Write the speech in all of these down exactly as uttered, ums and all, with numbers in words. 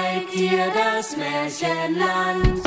zeig dir das Märchenland.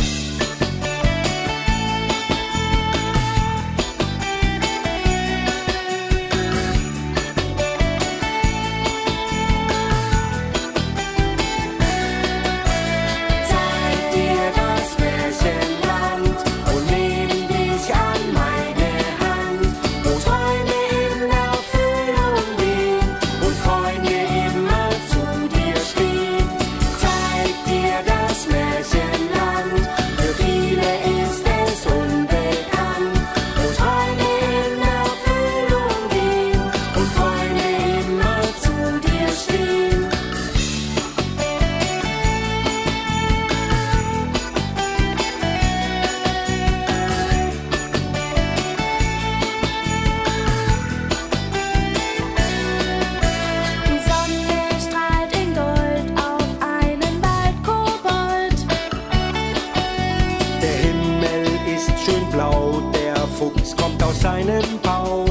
Seinem Bau.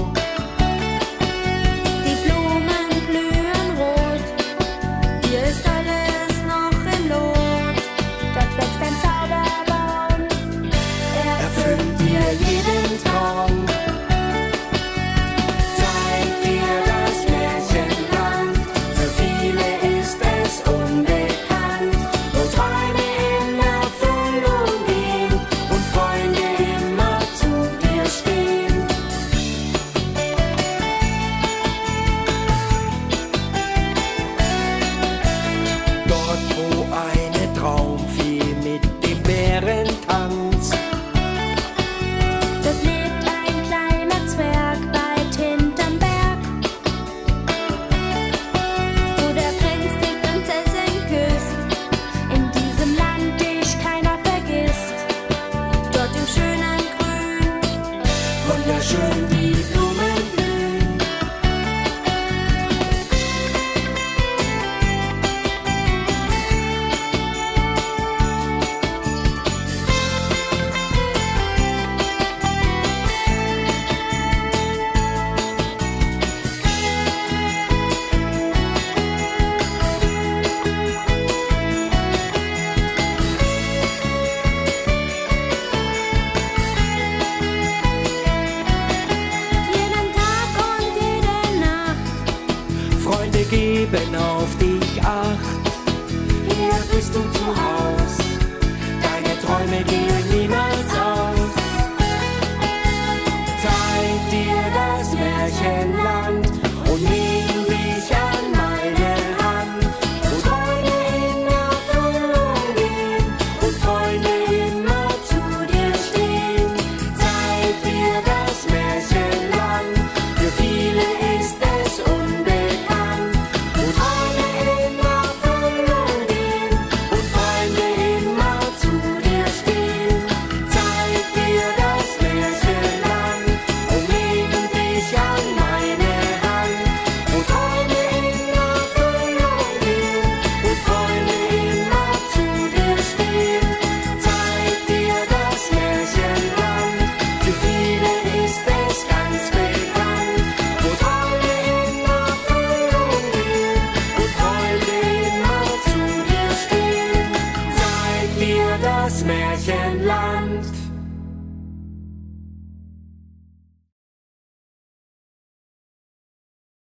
Die Blumen blühen rot, hier ist alles noch im Lot. Dort wächst ein Zauberbaum, er erfüllt dir jeden Traum. Zeig dir das Märchenland, für viele ist es unbekannt. Wo Träume in Erfüllung gehen und Freunde immer zu dir stehen. Traumvieh mit dem Bären tanzt. Dort lebt ein kleiner Zwerg weit hinterm Berg, wo der Prinz die Prinzessin küsst. In diesem Land dich keiner vergisst. Dort im schönen Grün, wunderschön die Blumen blühen. Geben auf dich Acht. Hier bist du zu Hause.